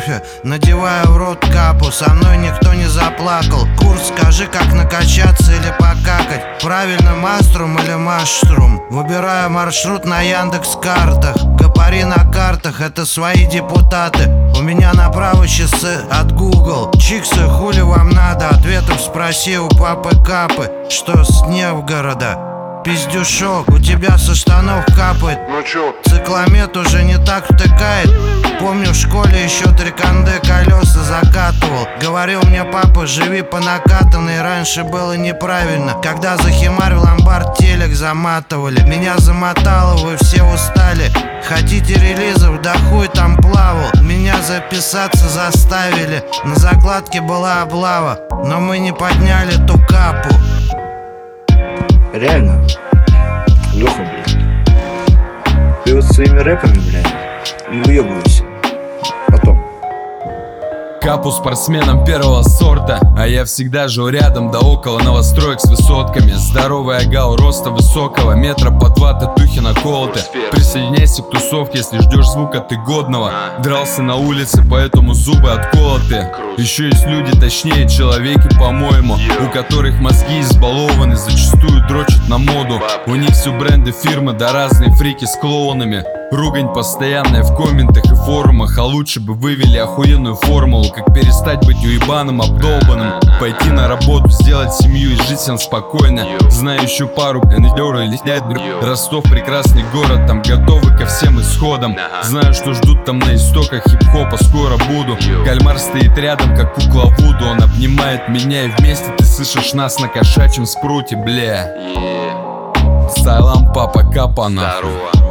кофе, надеваю в рот капу. Со мной никто не заплакал. Курс, скажи, как накачаться или покакать. Правильно, маструм или машрум. Выбираю маршрут на Яндекс.Картах. Гапари на картах, это свои депутаты. У меня направо часы от Google. Чиксы, хули вам надо? Ответов спроси у папы Капы. Что с Невгорода? Пиздюшок, у тебя со штанов капает. Ну чё? Цикломет уже не так втыкает. Помню, в школе еще триканде колеса закатывал. Говорил мне папа, живи по накатанной. Раньше было неправильно, когда захимарь в ломбард телек заматывали. Меня замотало, вы все устали. Хотите релизов, да хуй там плавал. Меня записаться заставили. На закладке была облава, но мы не подняли ту капу. Реально, Леха, блядь, ты вот своими рэпами, блядь, не выебывайся. Потом. Капу спортсменом первого сорта, а я всегда жил рядом, да около новостроек с высотками. Здоровый агал роста высокого, метра по 2 татухи наколоты. Присоединяйся к тусовке, если ждешь звука ты годного. Дрался на улице, поэтому зубы отколоты. Еще есть люди, точнее человеки, по-моему, у которых мозги избалованы, зачастую дрочат на моду. У них все бренды, фирмы, да разные фрики с клоунами. Ругань постоянная в комментах и форумах, а лучше бы вывели охуенную формулу, как перестать быть уебаным, обдолбанным. Пойти на работу, сделать семью и жить всем спокойно. Знаю еще пару Ростов прекрасный город, там готовы ко всем исходам. Знаю, что ждут там на истоках хип-хопа, скоро буду. Кальмар стоит рядом, как кукла Вуду. Он обнимает меня и вместе ты слышишь нас на кошачьем спруте, бля. Салам, папа Капа, нахуй.